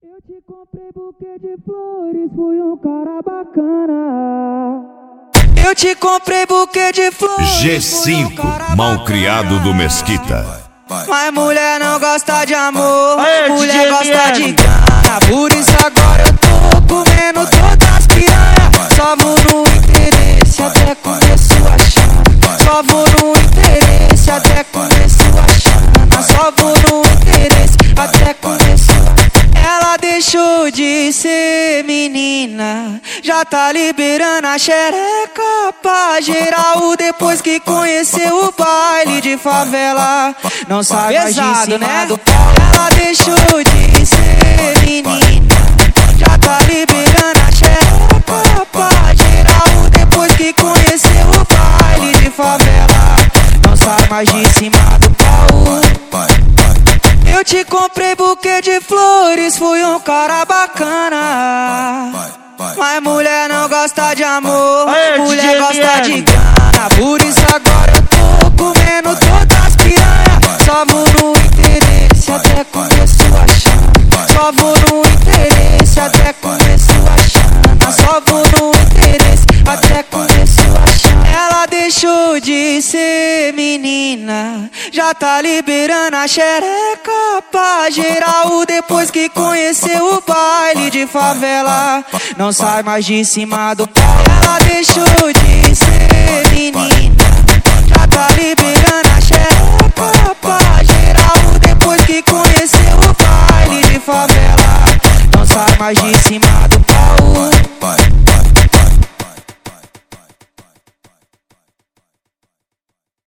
Eu te comprei buquê de flores, fui um cara bacana. Eu te comprei buquê de flores. G5, malcriado do Mesquita. Mas mulher não gosta de amor, mulher gosta de grana. Por isso agora eu tô comendo todas as piranhas. Só vou no interesse até começo a chana. Só vou no interesse até começo a chana. Só vou no interesse até começo a chana. Ela deixou de ser menina, já tá liberando a xereca pra geral. Depois que conheceu o baile de favela, não sai mais de cima do pau. Ela deixou de ser menina, já tá liberando a xereca pra geral. Depois que conheceu o baile de favela, não sai mais de cima do pau. Eu te comprei buquê de flores, fui um cara bacana. Mas mulher não gosta de amor, mulher gosta de grana. Por isso agora eu tô comendo todas as piranhas. Só vou no interesse até começo a chana. Só vou no interesse até começo a chana. Só vou no interesse até começo a chana. Ela deixou de ser menina, já tá liberando a xereca pra geral. Depois que conheceu o baile de favela, não sai mais de cima do pau. Ela deixou de ser menina, já tá liberando